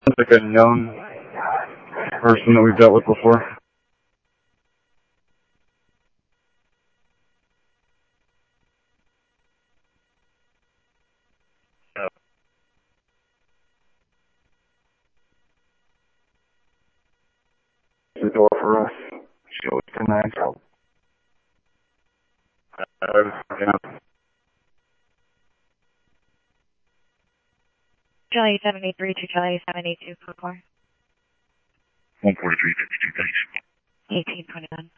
like a known person that we've dealt with before. The door for us. She always denies help. Yeah. Charlie 783 to Charlie 782 for 4. 143, 52, thanks. 1821.